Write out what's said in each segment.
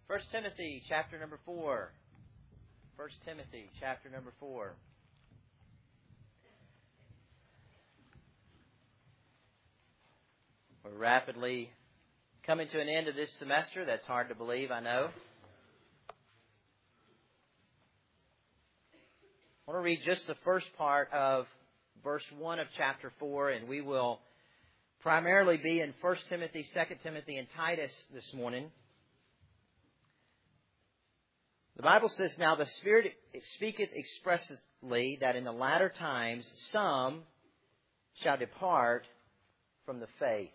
1 Timothy chapter number 4. 1 Timothy chapter number 4. We're rapidly coming to an end of this semester. That's hard to believe, I know. I want to read just the first part of verse 1 of chapter 4, and we will primarily be in 1 Timothy, 2 Timothy, and Titus this morning. The Bible says, "Now the Spirit speaketh expressly that in the latter times some shall depart from the faith."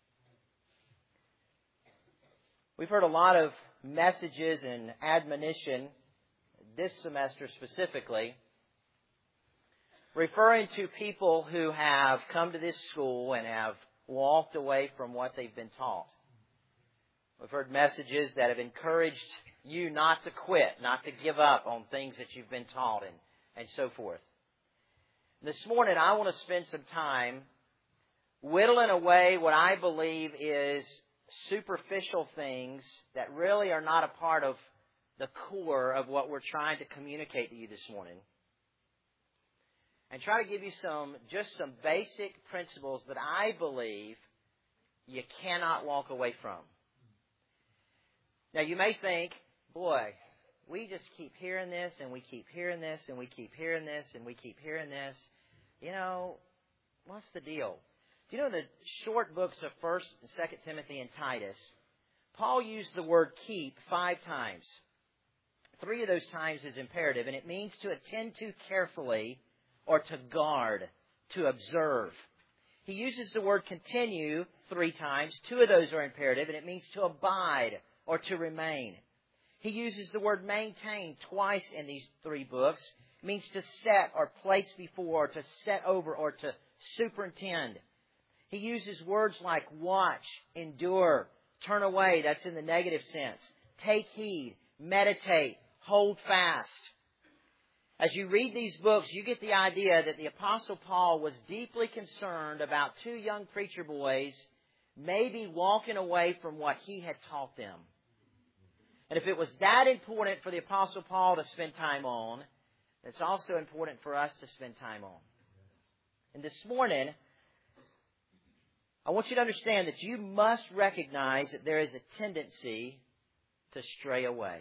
We've heard a lot of messages and admonition this semester specifically, referring to people who have come to this school and have walked away from what they've been taught. We've heard messages that have encouraged you not to quit, not to give up on things that you've been taught and so forth. This morning I want to spend some time whittling away what I believe is superficial things that really are not a part of the core of what we're trying to communicate to you this morning. And try to give you some basic principles that I believe you cannot walk away from. Now you may think, boy, we just keep hearing this and we keep hearing this and we keep hearing this and we keep hearing this. You know, what's the deal? Do you know the short books of 1 and 2 Timothy and Titus, Paul used the word keep 5 times. 3 of those times is imperative, and it means to attend to carefully or to guard, to observe. He uses the word continue 3 times. 2 of those are imperative, and it means to abide or to remain. He uses the word maintain twice in these 3 books. It means to set or place before, or to set over, or to superintend. He uses words like watch, endure, turn away. That's in the negative sense. Take heed, meditate, hold fast. As you read these books, you get the idea that the Apostle Paul was deeply concerned about 2 young preacher boys maybe walking away from what he had taught them. And if it was that important for the Apostle Paul to spend time on, it's also important for us to spend time on. And this morning, I want you to understand that you must recognize that there is a tendency to stray away.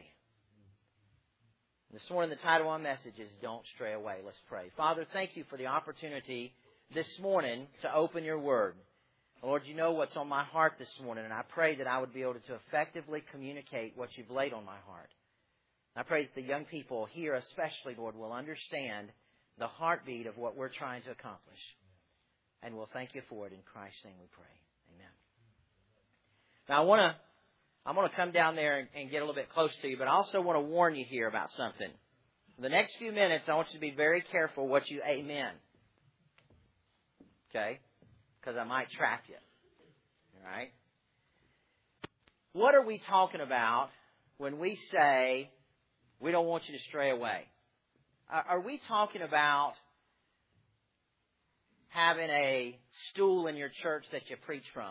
This morning, the title of my message is Don't Stray Away. Let's pray. Father, thank you for the opportunity this morning to open your Word. Lord, you know what's on my heart this morning, and I pray that I would be able to effectively communicate what you've laid on my heart. I pray that the young people here especially, Lord, will understand the heartbeat of what we're trying to accomplish. And we'll thank you for it. In Christ's name we pray. Amen. Now, I'm going to come down there and get a little bit close to you, but I also want to warn you here about something. For the next few minutes, I want you to be very careful what you amen. Okay? Because I might trap you. All right? What are we talking about when we say we don't want you to stray away? Are we talking about having a stool in your church that you preach from?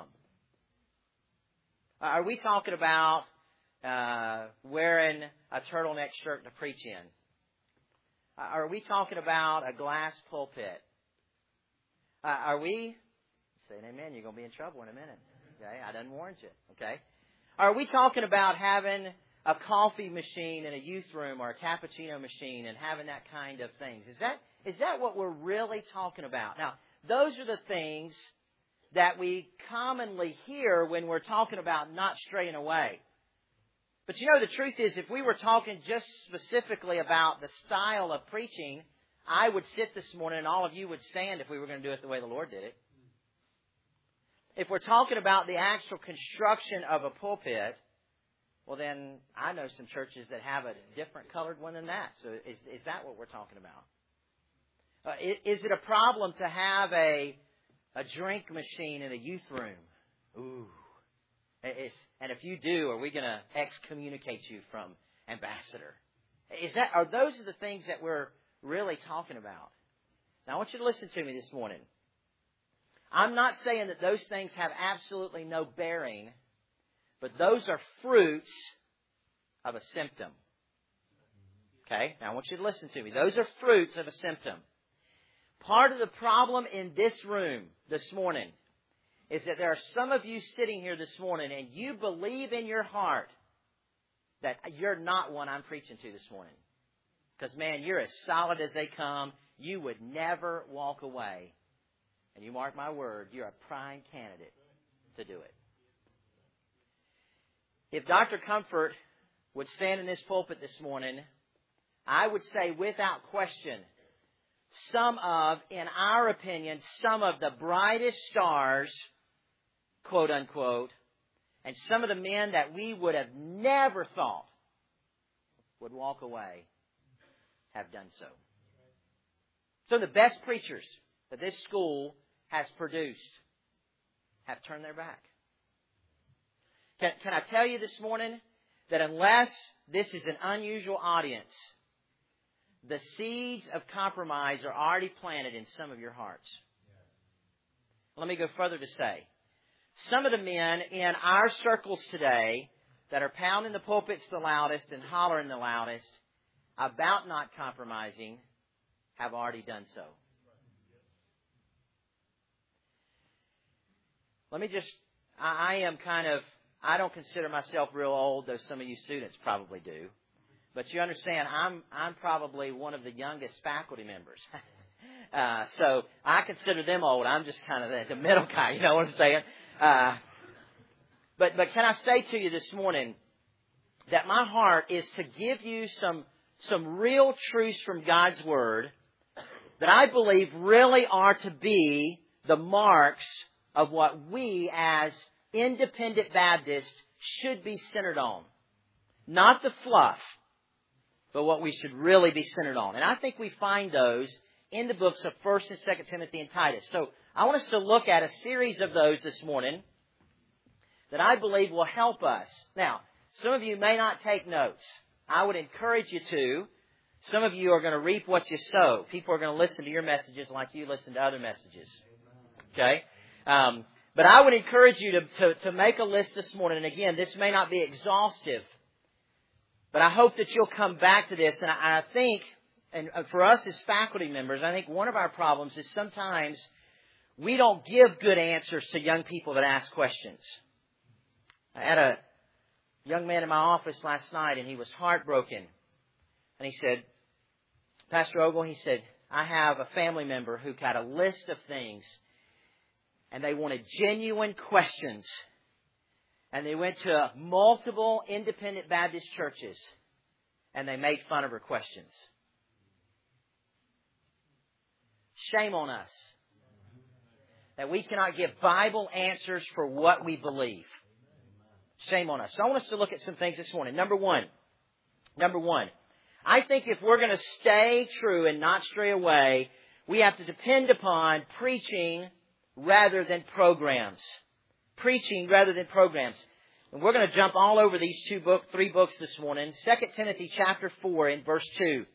Are we talking about wearing a turtleneck shirt to preach in? Are we talking about a glass pulpit? Are we... Say amen, you're going to be in trouble in a minute. Okay, I done warned you. Okay? Are we talking about having a coffee machine in a youth room or a cappuccino machine and having that kind of things? Is that what we're really talking about? Now, those are the things that we commonly hear when we're talking about not straying away. But you know, the truth is, if we were talking just specifically about the style of preaching, I would sit this morning and all of you would stand if we were going to do it the way the Lord did it. If we're talking about the actual construction of a pulpit, well then, I know some churches that have a different colored one than that. So is that what we're talking about? Is it a problem to have a drink machine in a youth room? Ooh. And if you do, are we going to excommunicate you from ambassador? Are those the things that we're really talking about? Now, I want you to listen to me this morning. I'm not saying that those things have absolutely no bearing, but those are fruits of a symptom. Okay? Now I want you to listen to me. Those are fruits of a symptom. Part of the problem in this room this morning is that there are some of you sitting here this morning and you believe in your heart that you're not one I'm preaching to this morning. Because, man, you're as solid as they come. You would never walk away. And you mark my word, you're a prime candidate to do it. If Dr. Comfort would stand in this pulpit this morning, I would say without question, in our opinion, some of the brightest stars, quote unquote, and some of the men that we would have never thought would walk away have done so. So the best preachers that this school has produced have turned their back. Can I tell you this morning that unless this is an unusual audience, the seeds of compromise are already planted in some of your hearts. Let me go further to say, some of the men in our circles today that are pounding the pulpits the loudest and hollering the loudest about not compromising have already done so. Let me just, I don't consider myself real old, though some of you students probably do. But you understand, I'm probably one of the youngest faculty members. So I consider them old. I'm just kind of the middle guy, you know what I'm saying? But can I say to you this morning that my heart is to give you some real truths from God's Word that I believe really are to be the marks of what we as independent Baptists should be centered on. Not the fluff, but what we should really be centered on. And I think we find those in the books of 1st and 2nd Timothy and Titus. So I want us to look at a series of those this morning that I believe will help us. Now, some of you may not take notes. I would encourage you to. Some of you are going to reap what you sow. People are going to listen to your messages like you listen to other messages. Okay? But I would encourage you to make a list this morning. And again, this may not be exhaustive, but I hope that you'll come back to this. And I think, and for us as faculty members, I think one of our problems is sometimes we don't give good answers to young people that ask questions. I had a young man in my office last night, and he was heartbroken. And he said, Pastor Ogle, he said, I have a family member who got a list of things, and they wanted genuine questions. And they went to multiple independent Baptist churches, and they made fun of her questions. Shame on us that we cannot give Bible answers for what we believe. Shame on us. So I want us to look at some things this morning. Number one, I think if we're going to stay true and not stray away, we have to depend upon preaching rather than programs. Preaching rather than programs. And we're going to jump all over these three books this morning. 2 Timothy chapter 4 and verse 2.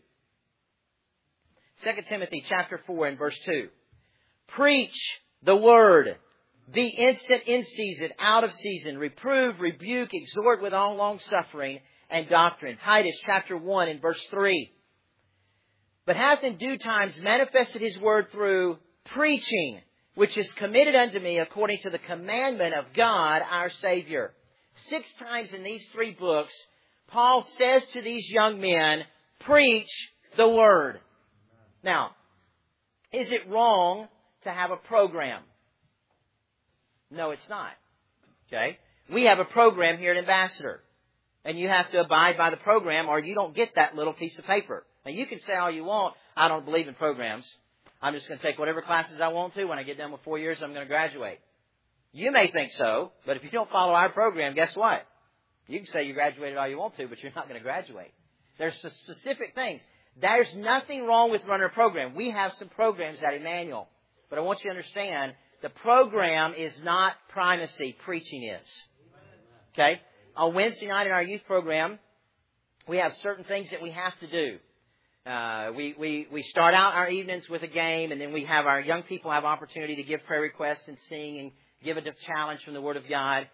2 Timothy chapter 4 and verse 2. Preach the word. Be instant in season, out of season. Reprove, rebuke, exhort with all long suffering and doctrine. Titus chapter 1 and verse 3. But hath in due times manifested his word through preaching, which is committed unto me according to the commandment of God our Savior. 6 times in these 3 books, Paul says to these young men, preach the word. Now, is it wrong to have a program? No, it's not. Okay? We have a program here at Ambassador. And you have to abide by the program or you don't get that little piece of paper. Now, you can say all you want, I don't believe in programs. I'm just going to take whatever classes I want to. When I get done with 4 years, I'm going to graduate. You may think so, but if you don't follow our program, guess what? You can say you graduated all you want to, but you're not going to graduate. There's some specific things. There's nothing wrong with running a program. We have some programs at Emmanuel. But I want you to understand, the program is not primacy. Preaching is. Okay? On Wednesday night in our youth program, we have certain things that we have to do. We start out our evenings with a game, and then we have our young people have opportunity to give prayer requests and sing and give a challenge from the Word of God.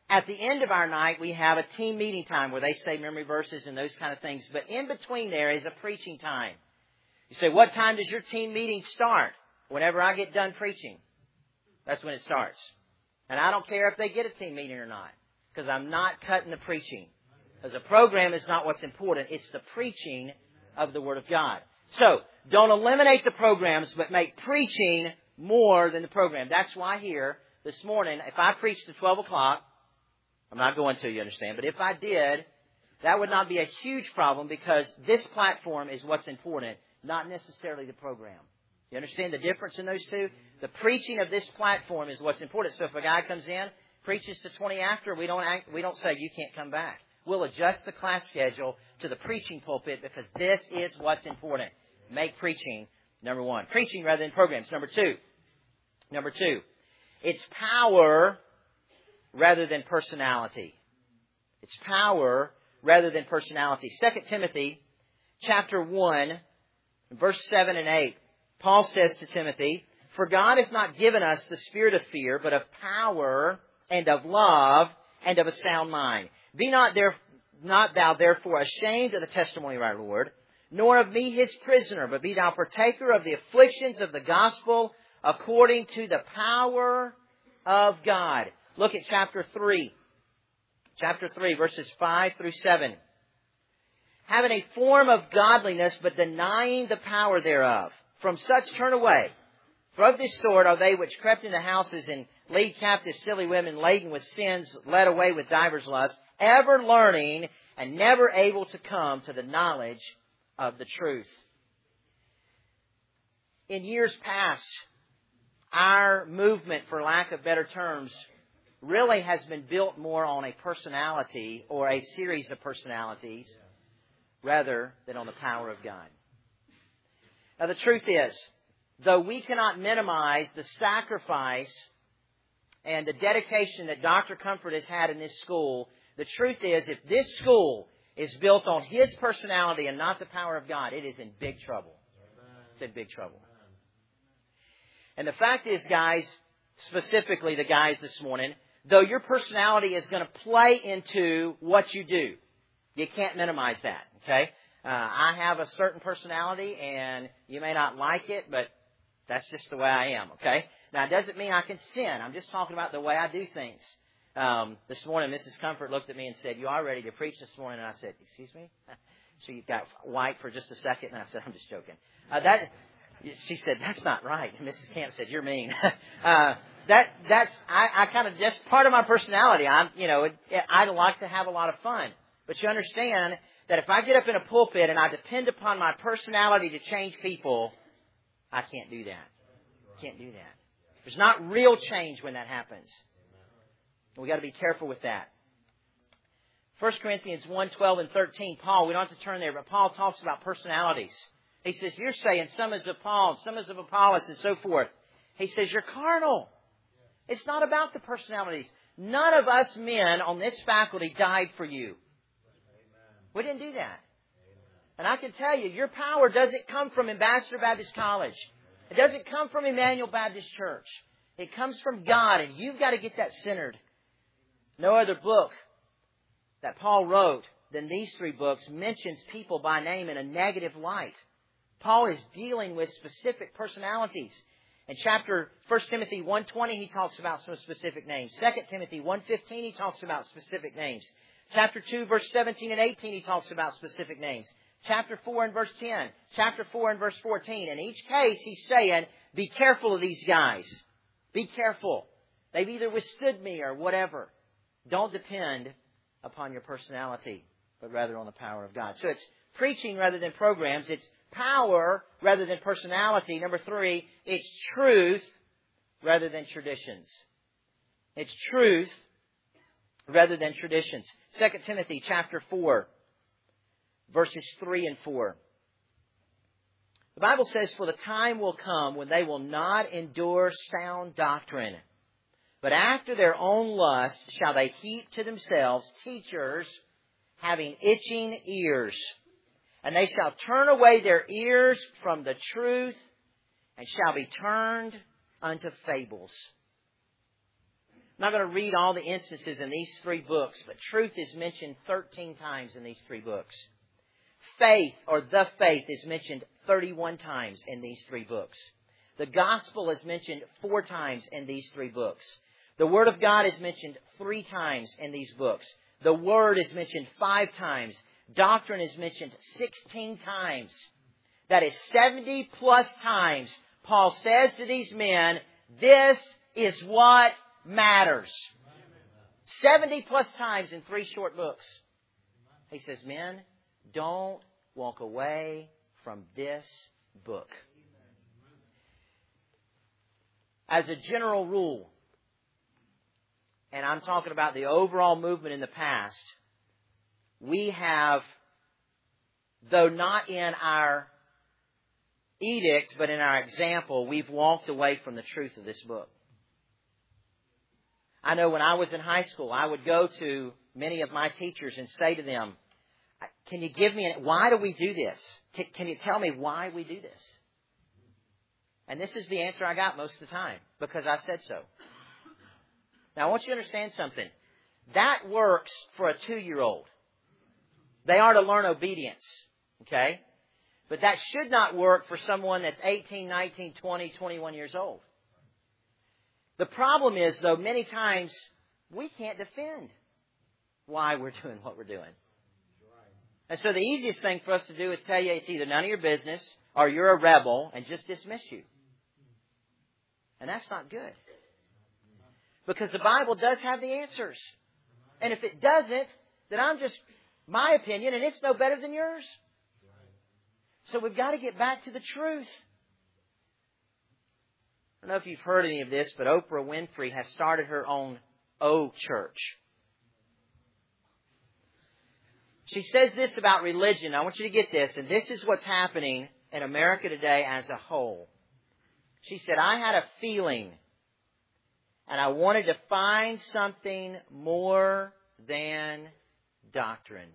At the end of our night, we have a team meeting time where they say memory verses and those kind of things. But in between there is a preaching time. You say, what time does your team meeting start? Whenever I get done preaching. That's when it starts. And I don't care if they get a team meeting or not. Because I'm not cutting the preaching. Because the program is not what's important. It's the preaching of the Word of God. So, don't eliminate the programs, but make preaching more than the program. That's why here, this morning, if I preached at 12 o'clock, I'm not going to, you understand, but if I did, that would not be a huge problem because this platform is what's important, not necessarily the program. You understand the difference in those two? The preaching of this platform is what's important. So if a guy comes in, preaches to 20 after, we don't say, you can't come back. We'll adjust the class schedule to the preaching pulpit because this is what's important. Make preaching, number one. Preaching rather than programs. Number two, it's power rather than personality. It's power rather than personality. 2 Timothy chapter 1, verse 7 and 8. Paul says to Timothy, for God hath not given us the spirit of fear, but of power and of love and of a sound mind. Be not thou therefore ashamed of the testimony of our Lord, nor of me his prisoner, but be thou partaker of the afflictions of the gospel according to the power of God. Look at chapter 3. Chapter 3, verses 5 through 7. Having a form of godliness, but denying the power thereof. From such turn away. For of this sort are they which crept into houses and lead captive silly women laden with sins, led away with divers lusts, ever learning and never able to come to the knowledge of the truth. In years past, our movement, for lack of better terms, really has been built more on a personality or a series of personalities rather than on the power of God. Now the truth is, though we cannot minimize the sacrifice and the dedication that Dr. Comfort has had in this school, the truth is, if this school is built on his personality and not the power of God, it is in big trouble. It's in big trouble. And the fact is, guys, specifically the guys this morning, though your personality is going to play into what you do, you can't minimize that, okay? I have a certain personality, and you may not like it, but that's just the way I am, okay? Now, it doesn't mean I can sin. I'm just talking about the way I do things. This morning, Mrs. Comfort looked at me and said, you are ready to preach this morning? And I said, excuse me? She got white for just a second, and I said, I'm just joking. She said, that's not right. And Mrs. Camp said, you're mean. I kind of, that's part of my personality. I like to have a lot of fun. But you understand that if I get up in a pulpit and I depend upon my personality to change people, I can't do that. Can't do that. There's not real change when that happens. We've got to be careful with that. 1 Corinthians 1, 12 and 13, Paul, we don't have to turn there, but Paul talks about personalities. He says, you're saying some is of Paul, some is of Apollos, and so forth. He says, you're carnal. It's not about the personalities. None of us men on this faculty died for you. We didn't do that. And I can tell you, your power doesn't come from Ambassador Baptist College. It doesn't come from Emmanuel Baptist Church. It comes from God, and you've got to get that centered. No other book that Paul wrote than these three books mentions people by name in a negative light. Paul is dealing with specific personalities. In 1 Timothy 1:20, he talks about some specific names. 2 Timothy 1:15, he talks about specific names. Chapter 2, verse 17 and 18, he talks about specific names. Chapter 4 and verse 10. Chapter 4 and verse 14. In each case, he's saying, be careful of these guys. Be careful. They've either withstood me or whatever. Don't depend upon your personality, but rather on the power of God. So it's preaching rather than programs. It's power rather than personality. Number 3, it's truth rather than traditions. It's truth rather than traditions. 2 Timothy chapter 4, verses 3 and 4. The Bible says, for the time will come when they will not endure sound doctrine, but after their own lust shall they heap to themselves teachers having itching ears. And they shall turn away their ears from the truth and shall be turned unto fables. I'm not going to read all the instances in these 3 books, but truth is mentioned 13 times in these 3 books. Faith, or the faith, is mentioned 31 times in these 3 books. The gospel is mentioned 4 times in these 3 books. The Word of God is mentioned 3 times in these books. The Word is mentioned 5 times. Doctrine is mentioned 16 times. That is 70 plus times Paul says to these men, this is what matters. 70 plus times in 3 short books. He says, men, don't walk away from this book. As a general rule, and I'm talking about the overall movement in the past, we have, though not in our edict, but in our example, we've walked away from the truth of this book. I know when I was in high school, I would go to many of my teachers and say to them, can you give me, why do we do this? Can you tell me why we do this? And this is the answer I got most of the time, because I said so. Now, I want you to understand something. That works for a 2-year-old. They are to learn obedience, okay? But that should not work for someone that's 18, 19, 20, 21 years old. The problem is, though, many times we can't defend why we're doing what we're doing. And so the easiest thing for us to do is tell you it's either none of your business or you're a rebel and just dismiss you. And that's not good. Because the Bible does have the answers. And if it doesn't, then I'm just my opinion and it's no better than yours. So we've got to get back to the truth. I don't know if you've heard any of this, but Oprah Winfrey has started her own O Church. She says this about religion. I want you to get this, and this is what's happening in America today as a whole. She said, I had a feeling, and I wanted to find something more than doctrine.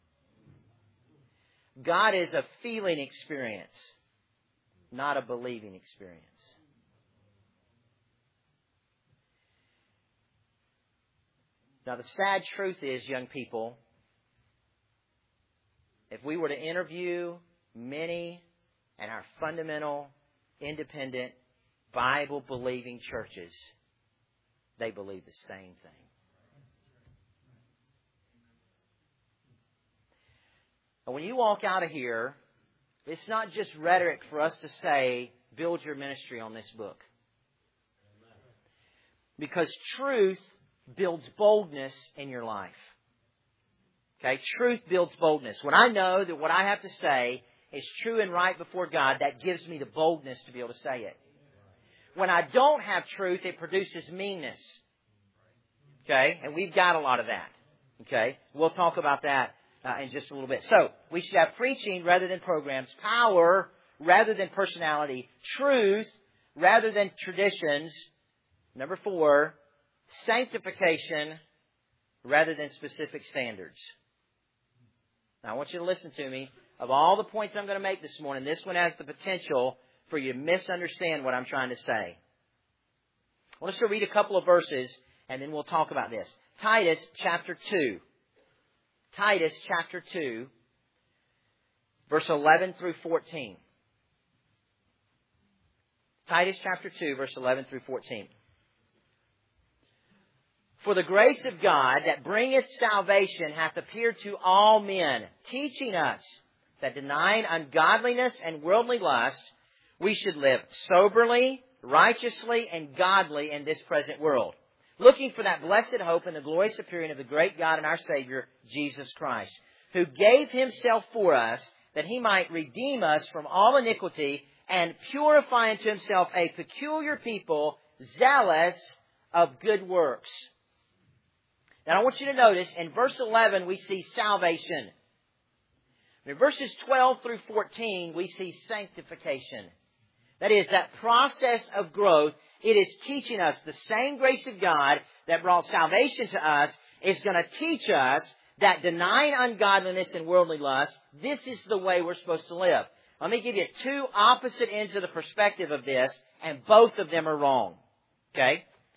God is a feeling experience, not a believing experience. Now, the sad truth is, young people, if we were to interview many and our fundamental, independent, Bible-believing churches, they believe the same thing. And when you walk out of here, it's not just rhetoric for us to say, build your ministry on this book. Because truth builds boldness in your life. Okay, truth builds boldness. When I know that what I have to say is true and right before God, that gives me the boldness to be able to say it. When I don't have truth, it produces meanness. Okay, and we've got a lot of that. Okay, we'll talk about that in just a little bit. So, we should have preaching rather than programs, power rather than personality, truth rather than traditions. Number 4, sanctification rather than specific standards. Now, I want you to listen to me. Of all the points I'm going to make this morning, this one has the potential for you to misunderstand what I'm trying to say. I want us to read a couple of verses, and then we'll talk about this. Titus chapter 2. Titus chapter 2, verse 11 through 14. Titus chapter 2, verse 11 through 14. For the grace of God that bringeth salvation hath appeared to all men, teaching us that denying ungodliness and worldly lust, we should live soberly, righteously, and godly in this present world, looking for that blessed hope and the glorious appearing of the great God and our Savior, Jesus Christ, who gave Himself for us, that He might redeem us from all iniquity and purify unto Himself a peculiar people, zealous of good works. Now, I want you to notice, in verse 11, we see salvation. In verses 12 through 14, we see sanctification. That is, that process of growth. It is teaching us the same grace of God that brought salvation to us is going to teach us that denying ungodliness and worldly lust, this is the way we're supposed to live. Let me give you 2 opposite ends of the perspective of this, and both of them are wrong. Okay?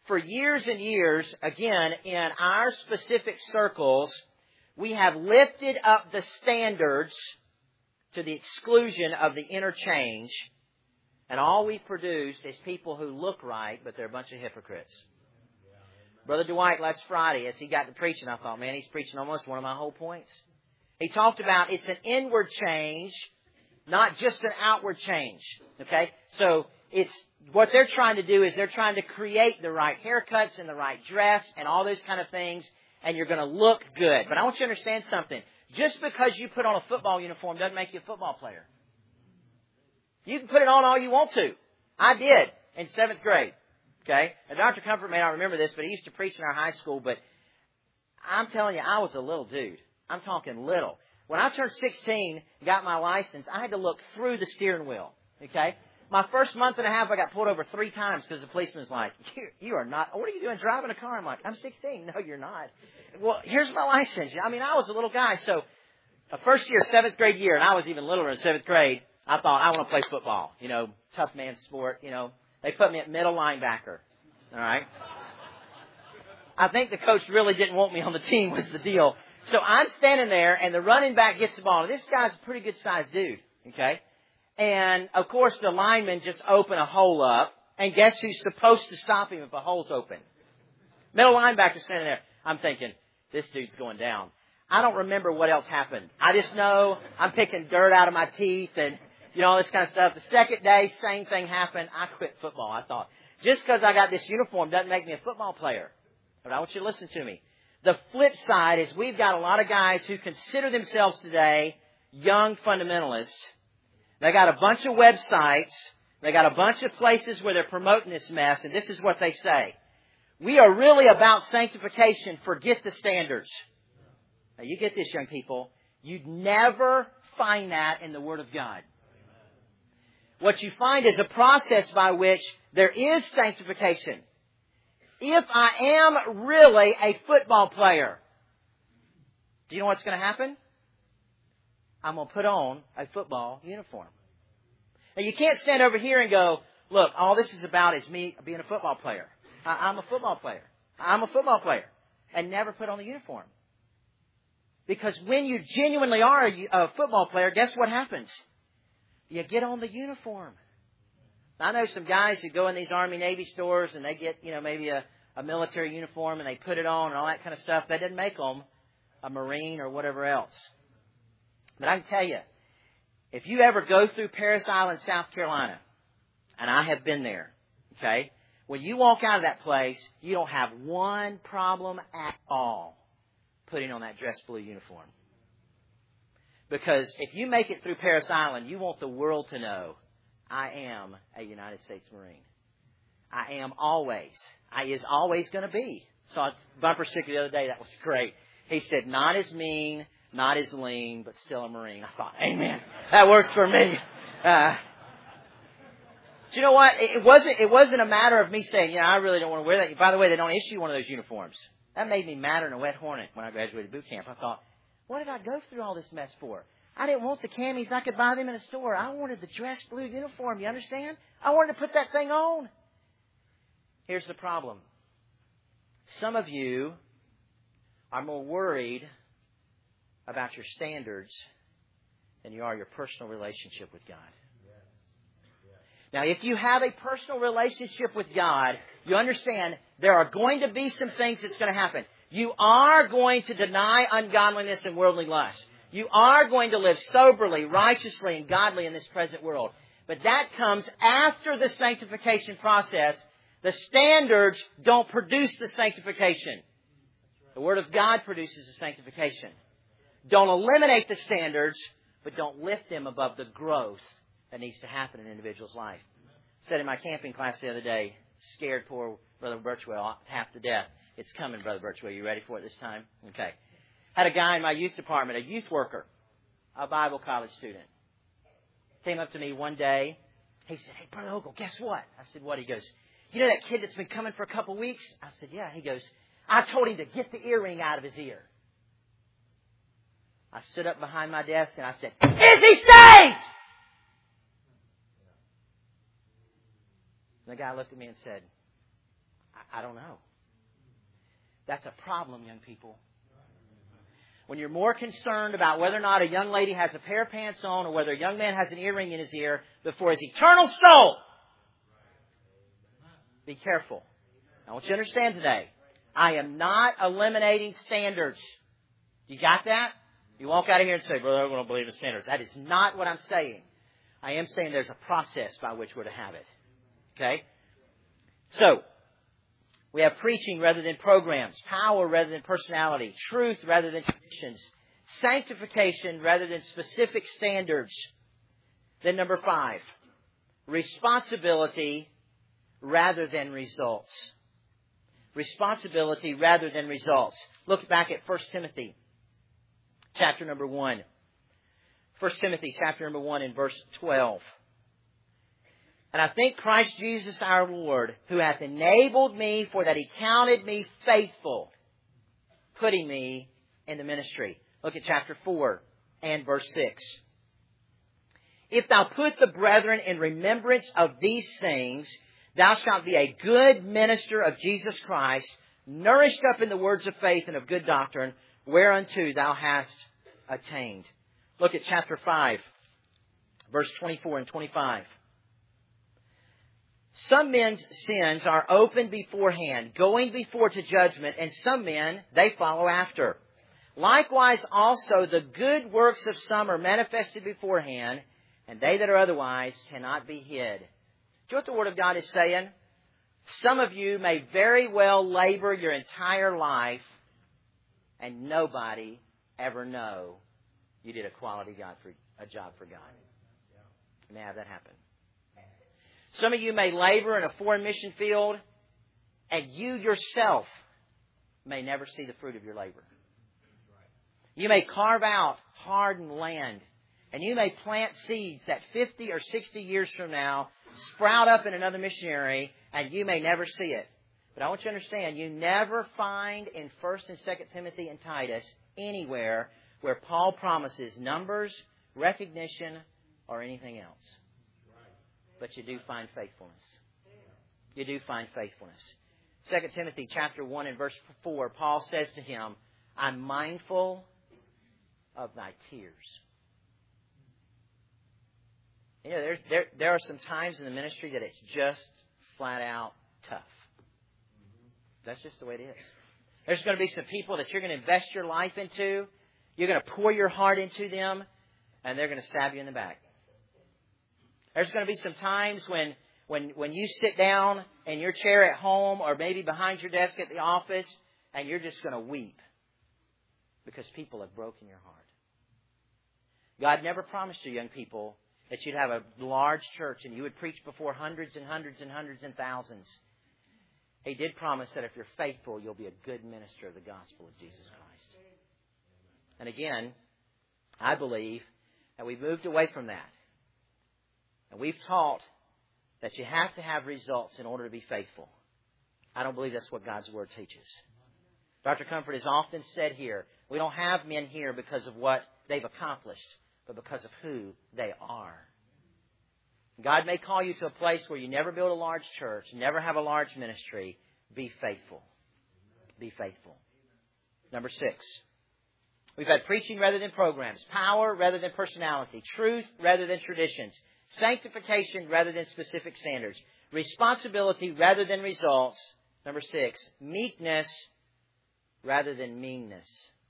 for years and years, again, in our specific circles, we have lifted up the standards to the exclusion of the interchange, and all we've produced is people who look right, but they're a bunch of hypocrites. Brother Dwight, last Friday, as he got to preaching, I thought, man, he's preaching almost one of my whole points. He talked about it's an inward change, not just an outward change. Okay? So it's what they're trying to do is they're trying to create the right haircuts and the right dress and all those kind of things, and you're going to look good. But I want you to understand something. Just because you put on a football uniform doesn't make you a football player. You can put it on all you want to. I did in 7th grade. Okay? And Dr. Comfort may not remember this, but he used to preach in our high school. But I'm telling you, I was a little dude. I'm talking little. When I turned 16, got my license, I had to look through the steering wheel. Okay? My first month and a half, I got pulled over 3 times because the policeman's like, you are not, what are you doing driving a car? I'm like, I'm 16. No, you're not. Well, here's my license. I mean, I was a little guy. So, first year, 7th grade year, and I was even littler in 7th grade, I thought, I want to play football. You know, tough man sport, you know. They put me at middle linebacker. All right? I think the coach really didn't want me on the team was the deal. So I'm standing there, and the running back gets the ball. And this guy's a pretty good-sized dude, okay? And, of course, the linemen just open a hole up. And guess who's supposed to stop him if a hole's open? Middle linebacker standing there. I'm thinking, this dude's going down. I don't remember what else happened. I just know I'm picking dirt out of my teeth and, you know, all this kind of stuff. The second day, same thing happened. I quit football. I thought, just because I got this uniform doesn't make me a football player. But I want you to listen to me. The flip side is we've got a lot of guys who consider themselves today young fundamentalists. They got a bunch of websites. They got a bunch of places where they're promoting this mess. And this is what they say. We are really about sanctification. Forget the standards. Now, you get this, young people. You'd never find that in the Word of God. What you find is a process by which there is sanctification. If I am really a football player, do you know what's going to happen? I'm going to put on a football uniform. Now, you can't stand over here and go, look, all this is about is me being a football player. I'm a football player. I'm a football player. And never put on the uniform. Because when you genuinely are a football player, guess what happens? You get on the uniform. I know some guys who go in these Army Navy stores and they get, you know, maybe a military uniform and they put it on and all that kind of stuff. That doesn't make them a Marine or whatever else. But I can tell you, if you ever go through Parris Island, South Carolina, and I have been there, okay, when you walk out of that place, you don't have one problem at all putting on that dress blue uniform. Because if you make it through Parris Island, you want the world to know, I am a United States Marine. I am always. I is always going to be. Saw a bumper sticker the other day. That was great. He said, not as mean, not as lean, but still a Marine. I thought, amen. That works for me. Do you know what? It wasn't a matter of me saying, yeah, I really don't want to wear that. By the way, they don't issue one of those uniforms. That made me madder than a wet hornet when I graduated boot camp. I thought, what did I go through all this mess for? I didn't want the camis. I could buy them in a store. I wanted the dress blue uniform. You understand? I wanted to put that thing on. Here's the problem. Some of you are more worried about your standards than you are your personal relationship with God. Now, if you have a personal relationship with God, you understand there are going to be some things that's going to happen. You are going to deny ungodliness and worldly lust. You are going to live soberly, righteously, and godly in this present world. But that comes after the sanctification process. The standards don't produce the sanctification. The Word of God produces the sanctification. Don't eliminate the standards, but don't lift them above the growth that needs to happen in an individual's life. I said in my camping class the other day, scared poor Brother Birchwell half to death. It's coming, Brother Birchwell. You ready for it this time? Okay. Had a guy in my youth department, a youth worker, a Bible college student. Came up to me one day. He said, hey, Brother Ogle, guess what? I said, what? He goes, you know that kid that's been coming for a couple weeks? I said, yeah. He goes, I told him to get the earring out of his ear. I stood up behind my desk and I said, is he saved? And the guy looked at me and said, I don't know. That's a problem, young people. When you're more concerned about whether or not a young lady has a pair of pants on or whether a young man has an earring in his ear before his eternal soul, be careful. I want you to understand today, I am not eliminating standards. You got that? You walk out of here and say, brother, I don't believe in standards. That is not what I'm saying. I am saying there's a process by which we're to have it. Okay? So, we have preaching rather than programs, power rather than personality, truth rather than traditions, sanctification rather than specific standards. Then number 5, responsibility rather than results. Responsibility rather than results. Look back at 1 Timothy chapter number 1. 1 Timothy chapter number 1 in verse 12. And I thank Christ Jesus our Lord, who hath enabled me, for that He counted me faithful, putting me in the ministry. Look at chapter 4 and verse 6. If thou put the brethren in remembrance of these things, thou shalt be a good minister of Jesus Christ, nourished up in the words of faith and of good doctrine, whereunto thou hast attained. Look at chapter 5, verse 24 and 25. Some men's sins are open beforehand, going before to judgment, and some men, they follow after. Likewise also the good works of some are manifested beforehand, and they that are otherwise cannot be hid. Do you know what the Word of God is saying? Some of you may very well labor your entire life, and nobody ever know you did a quality job for God. You may have that happen. Some of you may labor in a foreign mission field, and you yourself may never see the fruit of your labor. You may carve out hardened land, and you may plant seeds that 50 or 60 years from now sprout up in another missionary, and you may never see it. But I want you to understand, you never find in 1 and 2 Timothy and Titus anywhere where Paul promises numbers, recognition, or anything else. But you do find faithfulness. You do find faithfulness. 2 Timothy chapter 1 and verse 4, Paul says to him, I'm mindful of thy tears. You know, there are some times in the ministry that it's just flat out tough. That's just the way it is. There's going to be some people that you're going to invest your life into. You're going to pour your heart into them, and they're going to stab you in the back. There's going to be some times when you sit down in your chair at home or maybe behind your desk at the office, and you're just going to weep because people have broken your heart. God never promised you, young people, that you'd have a large church and you would preach before hundreds and hundreds and hundreds and thousands. He did promise that if you're faithful, you'll be a good minister of the gospel of Jesus Christ. And again, I believe that we've moved away from that. And we've taught that you have to have results in order to be faithful. I don't believe that's what God's Word teaches. Dr. Comfort has often said here, we don't have men here because of what they've accomplished, but because of who they are. God may call you to a place where you never build a large church, never have a large ministry. Be faithful. Be faithful. Number 6. We've had preaching rather than programs, power rather than personality, truth rather than traditions, sanctification rather than specific standards, responsibility rather than results. Number 6, meekness rather than meanness.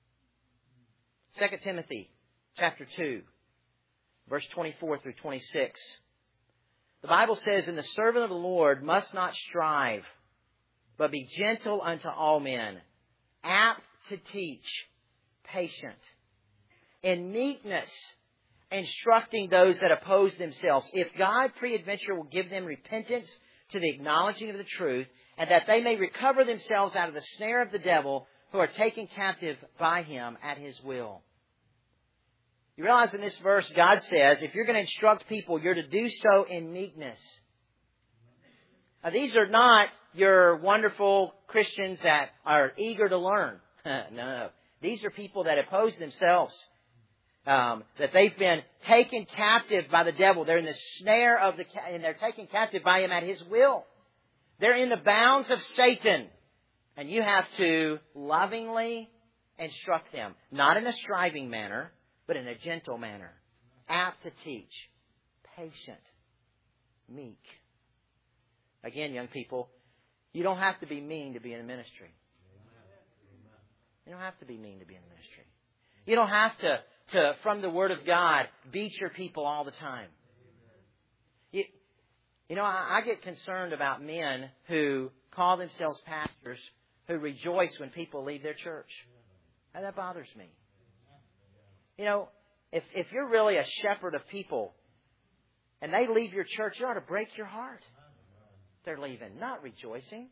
2 Timothy chapter 2, verse 24 through 26. The Bible says, and the servant of the Lord must not strive, but be gentle unto all men, apt to teach, patient, in meekness, instructing those that oppose themselves, if God peradventure will give them repentance to the acknowledging of the truth, and that they may recover themselves out of the snare of the devil, who are taken captive by him at his will. You realize in this verse, God says, if you're going to instruct people, you're to do so in meekness. Now, these are not your wonderful Christians that are eager to learn. No. These are people that oppose themselves. That they've been taken captive by the devil. They're in the snare of and they're taken captive by him at his will. They're in the bounds of Satan. And you have to lovingly instruct them. Not in a striving manner, but in a gentle manner. Apt to teach. Patient. Meek. Again, young people, you don't have to be mean to be in ministry. You don't have to be mean to be in ministry. You don't have to from the Word of God, beat your people all the time. I get concerned about men who call themselves pastors who rejoice when people leave their church. And that bothers me. If you're really a shepherd of people and they leave your church, it ought to break your heart. They're leaving, not rejoicing.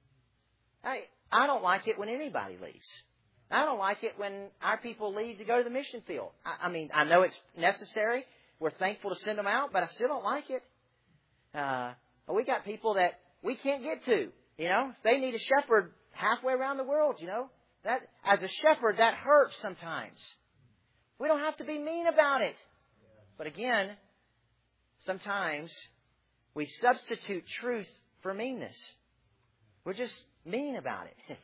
I don't like it when anybody leaves. I don't like it when our people leave to go to the mission field. I know it's necessary. We're thankful to send them out, but I still don't like it. We got people that we can't get to. They need a shepherd halfway around the world. That as a shepherd, that hurts sometimes. We don't have to be mean about it. But again, sometimes we substitute truth for meanness. We're just mean about it.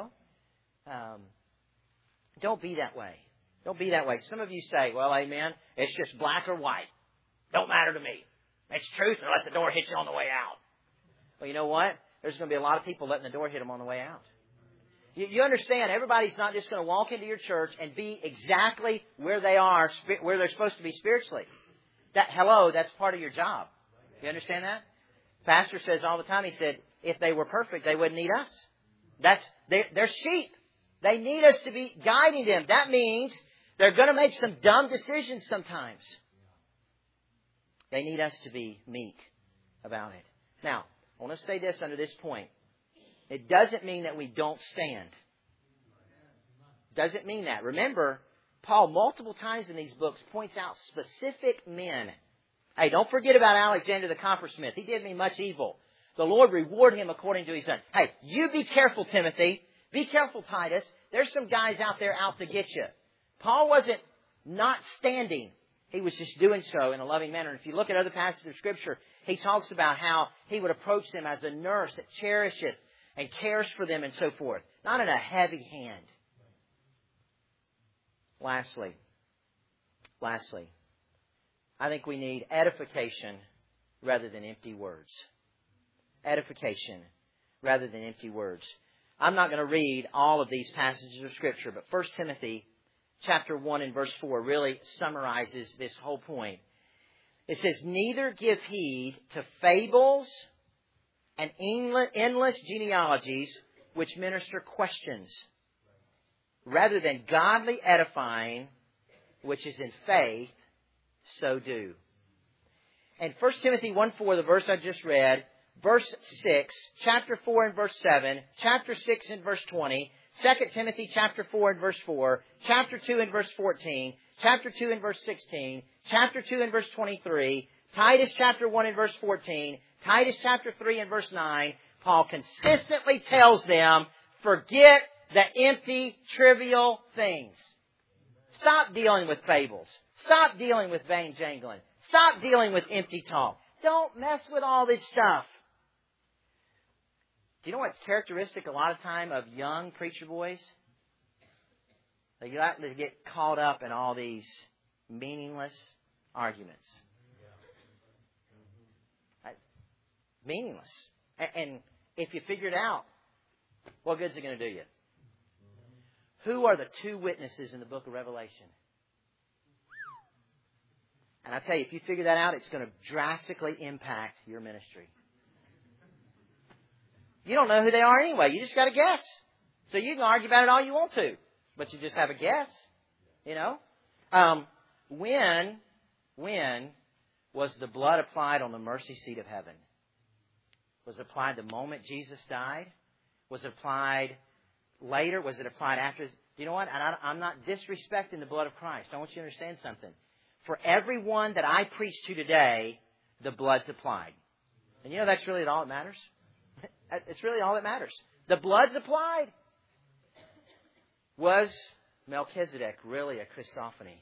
Don't be that way. Don't be that way. Some of you say, well, amen, it's just black or white. Don't matter to me. It's truth or let the door hit you on the way out. Well, you know what? There's going to be a lot of people letting the door hit them on the way out. You understand, everybody's not just going to walk into your church and be exactly where they are, where they're supposed to be spiritually. That's part of your job. You understand that? Pastor says all the time, he said, if they were perfect, they wouldn't need us. They're sheep. They need us to be guiding them. That means they're going to make some dumb decisions sometimes. They need us to be meek about it. Now, I want to say this under this point. It doesn't mean that we don't stand. Doesn't mean that. Remember, Paul multiple times in these books points out specific men. Hey, don't forget about Alexander the coppersmith. He did me much evil. The Lord reward him according to his son. Hey, you be careful, Timothy. Be careful, Titus. There's some guys out there out to get you. Paul wasn't not standing. He was just doing so in a loving manner. And if you look at other passages of Scripture, he talks about how he would approach them as a nurse that cherisheth and cares for them and so forth. Not in a heavy hand. Lastly, I think we need edification rather than empty words. Edification rather than empty words. I'm not going to read all of these passages of Scripture, but 1 Timothy chapter 1 and verse 4 really summarizes this whole point. It says, neither give heed to fables and endless genealogies which minister questions, rather than godly edifying, which is in faith, so do. And 1 Timothy 1:4, the verse I just read, verse 6, chapter 4 and verse 7, chapter 6 and verse 20, 2 Timothy chapter 4 and verse 4, chapter 2 and verse 14, chapter 2 and verse 16, chapter 2 and verse 23, Titus chapter 1 and verse 14, Titus chapter 3 and verse 9, Paul consistently tells them, forget the empty, trivial things. Stop dealing with fables. Stop dealing with vain jangling. Stop dealing with empty talk. Don't mess with all this stuff. Do you know what's characteristic a lot of time of young preacher boys? They get caught up in all these meaningless arguments. Meaningless. And if you figure it out, what good's it going to do you? Who are the two witnesses in the book of Revelation? And I tell you, if you figure that out, it's going to drastically impact your ministry. You don't know who they are anyway. You just got to guess. So you can argue about it all you want to, but you just have a guess. When was the blood applied on the mercy seat of heaven? Was it applied the moment Jesus died? Was it applied later? Was it applied after? Do you know what? I'm not disrespecting the blood of Christ. I want you to understand something. For everyone that I preach to today, the blood's applied. And that's really all that matters. It's really all that matters. The blood's applied. Was Melchizedek really a Christophany?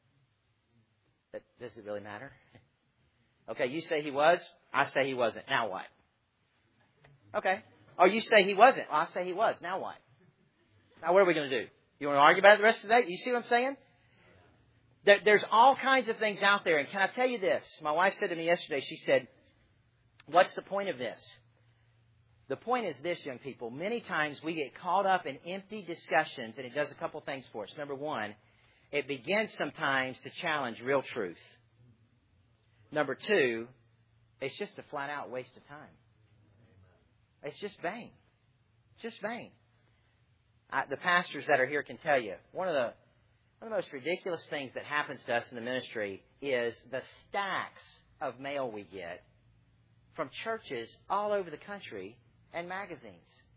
Does it really matter? Okay, you say he was. I say he wasn't. Now what? Okay. Or you say he wasn't. Well, I say he was. Now what? Now what are we going to do? You want to argue about it the rest of the day? You see what I'm saying? There's all kinds of things out there. And can I tell you this? My wife said to me yesterday, she said, what's the point of this? The point is this, young people. Many times we get caught up in empty discussions, and it does a couple things for us. Number one, it begins sometimes to challenge real truth. Number two, it's just a flat-out waste of time. It's just vain. Just vain. The pastors that are here can tell you, one of the most ridiculous things that happens to us in the ministry is the stacks of mail we get from churches all over the country and magazines.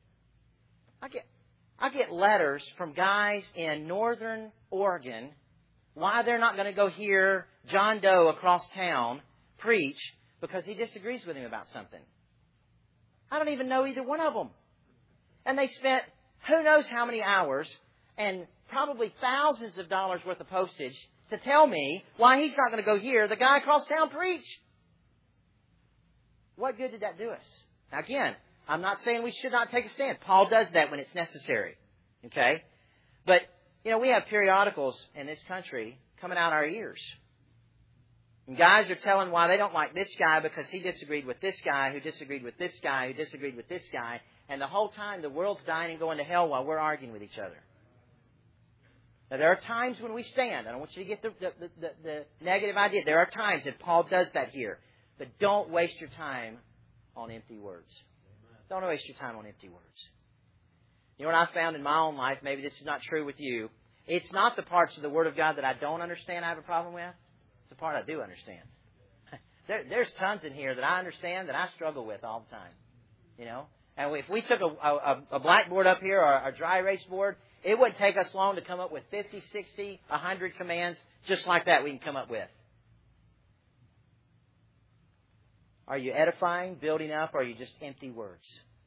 I get letters from guys in northern Oregon why they're not going to go hear John Doe across town preach because he disagrees with him about something. I don't even know either one of them. And they spent who knows how many hours and probably thousands of dollars worth of postage to tell me why he's not going to go hear the guy across town preach. What good did that do us? Now, again, I'm not saying we should not take a stand. Paul does that when it's necessary. Okay? But, we have periodicals in this country coming out our ears. And guys are telling why they don't like this guy because he disagreed with this guy, who disagreed with this guy, who disagreed with this guy. And the whole time the world's dying and going to hell while we're arguing with each other. Now, there are times when we stand. I don't want you to get the negative idea. There are times that Paul does that here. But don't waste your time on empty words. Don't waste your time on empty words. You know what I found in my own life? Maybe this is not true with you. It's not the parts of the Word of God that I don't understand I have a problem with. It's the part I do understand. There's tons in here that I understand that I struggle with all the time. And if we took a blackboard up here or a dry erase board, it wouldn't take us long to come up with 50, 60, 100 commands just like that we can come up with. Are you edifying, building up, or are you just empty words?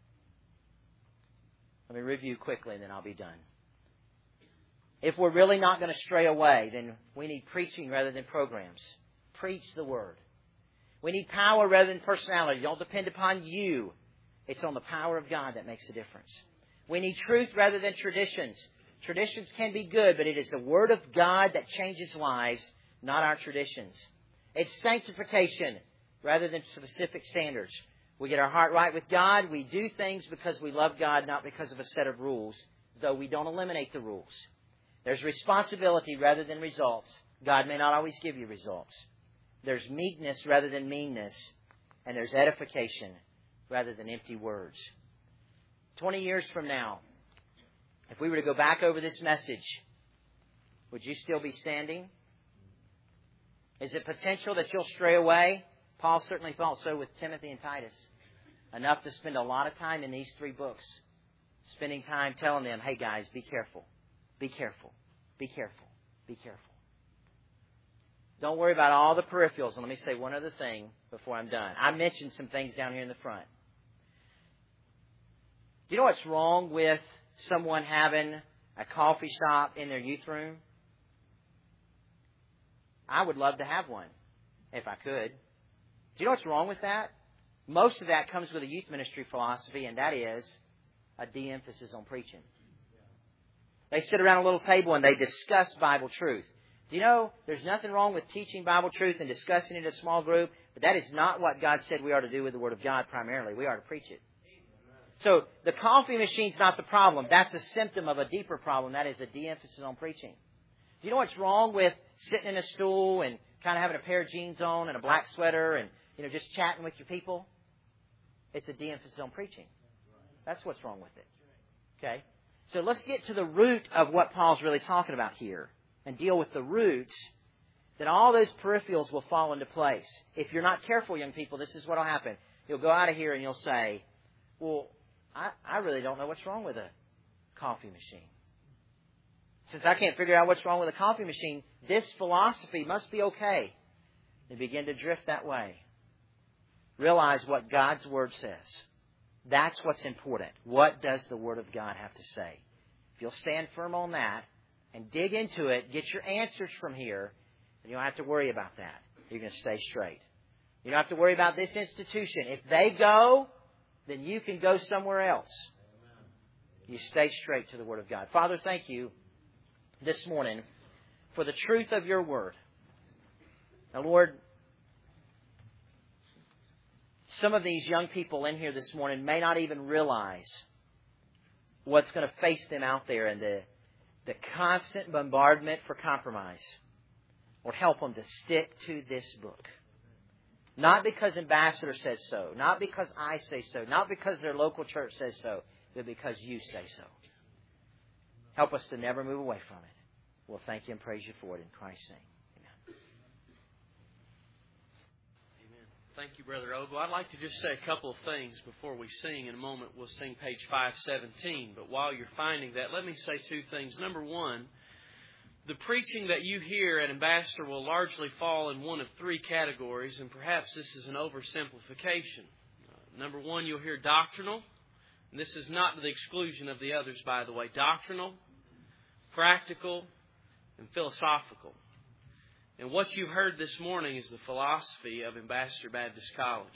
Let me review quickly and then I'll be done. If we're really not going to stray away, then we need preaching rather than programs. Preach the Word. We need power rather than personality. Don't depend upon you. It's on the power of God that makes a difference. We need truth rather than traditions. Traditions can be good, but it is the Word of God that changes lives, not our traditions. It's sanctification rather than specific standards. We get our heart right with God. We do things because we love God, not because of a set of rules, though we don't eliminate the rules. There's responsibility rather than results. God may not always give you results. There's meekness rather than meanness. And there's edification rather than empty words. 20 years from now, if we were to go back over this message, would you still be standing? Is it potential that you'll stray away? Paul certainly thought so with Timothy and Titus. Enough to spend a lot of time in these 3 books. Spending time telling them, hey guys, be careful. Be careful. Be careful. Be careful. Don't worry about all the peripherals. And let me say one other thing before I'm done. I mentioned some things down here in the front. Do you know what's wrong with someone having a coffee shop in their youth room? I would love to have one if I could. Do you know what's wrong with that? Most of that comes with a youth ministry philosophy, and that is a de-emphasis on preaching. They sit around a little table and they discuss Bible truth. Do you know there's nothing wrong with teaching Bible truth and discussing it in a small group, but that is not what God said we are to do with the Word of God primarily. We are to preach it. So the coffee machine's not the problem. That's a symptom of a deeper problem. That is a de-emphasis on preaching. Do you know what's wrong with sitting in a stool and kind of having a pair of jeans on and a black sweater and, just chatting with your people? It's a de-emphasis on preaching. That's what's wrong with it. Okay? So let's get to the root of what Paul's really talking about here and deal with the roots. Then all those peripherals will fall into place. If you're not careful, young people, this is what will happen. You'll go out of here and you'll say, well, I really don't know what's wrong with a coffee machine. Since I can't figure out what's wrong with a coffee machine, this philosophy must be okay. And begin to drift that way. Realize what God's Word says. That's what's important. What does the Word of God have to say? If you'll stand firm on that and dig into it, get your answers from here, then you don't have to worry about that. You're going to stay straight. You don't have to worry about this institution. If they go, then you can go somewhere else. You stay straight to the Word of God. Father, thank you this morning for the truth of your Word. Now, Lord, some of these young people in here this morning may not even realize what's going to face them out there and the constant bombardment for compromise. Lord, help them to stick to this book. Not because Ambassador says so, not because I say so, not because their local church says so, but because you say so. Help us to never move away from it. We'll thank you and praise you for it in Christ's name. Thank you, Brother Ogle. I'd like to just say a couple of things before we sing. In a moment, we'll sing page 517. But while you're finding that, let me say two things. Number one, the preaching that you hear at Ambassador will largely fall in one of three categories, and perhaps this is an oversimplification. Number one, you'll hear doctrinal. And this is not to the exclusion of the others, by the way. Doctrinal, practical, and philosophical. And what you've heard this morning is the philosophy of Ambassador Baptist College.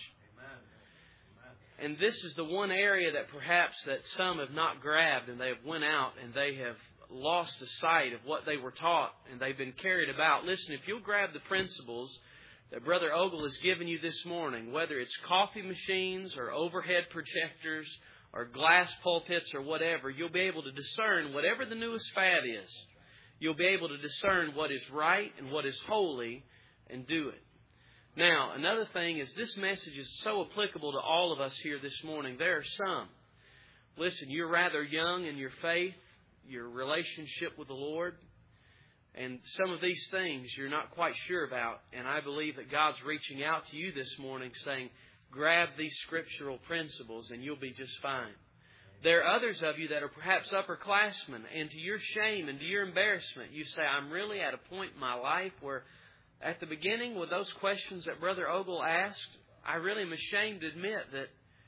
Amen. And this is the one area that perhaps that some have not grabbed, and they have went out and they have lost the sight of what they were taught, and they've been carried about. Listen, if you'll grab the principles that Brother Ogle has given you this morning, whether it's coffee machines or overhead projectors or glass pulpits or whatever, you'll be able to discern whatever the newest fad is. You'll be able to discern what is right and what is holy and do it. Now, another thing is this message is so applicable to all of us here this morning. There are some. Listen, you're rather young in your faith, your relationship with the Lord, and some of these things you're not quite sure about. And I believe that God's reaching out to you this morning saying, grab these scriptural principles and you'll be just fine. There are others of you that are perhaps upperclassmen, and to your shame and to your embarrassment, you say, I'm really at a point in my life where at the beginning with those questions that Brother Ogle asked, I really am ashamed to admit that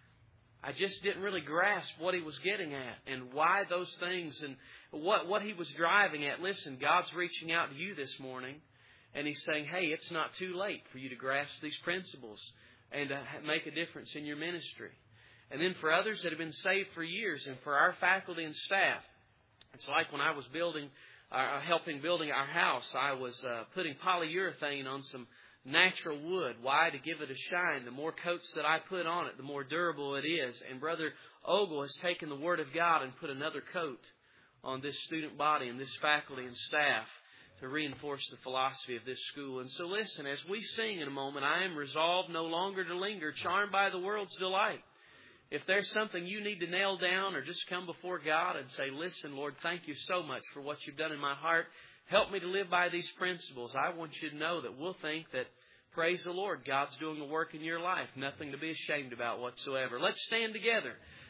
I just didn't really grasp what he was getting at and why those things and what he was driving at. Listen, God's reaching out to you this morning, and He's saying, hey, it's not too late for you to grasp these principles and to make a difference in your ministry. And then for others that have been saved for years, and for our faculty and staff, it's like when I was helping building our house, I was putting polyurethane on some natural wood. Why? To give it a shine. The more coats that I put on it, the more durable it is. And Brother Ogle has taken the Word of God and put another coat on this student body and this faculty and staff to reinforce the philosophy of this school. And so listen, as we sing in a moment, I am resolved no longer to linger, charmed by the world's delight. If there's something you need to nail down or just come before God and say, listen, Lord, thank you so much for what you've done in my heart. Help me to live by these principles. I want you to know that we'll think that, praise the Lord, God's doing a work in your life. Nothing to be ashamed about whatsoever. Let's stand together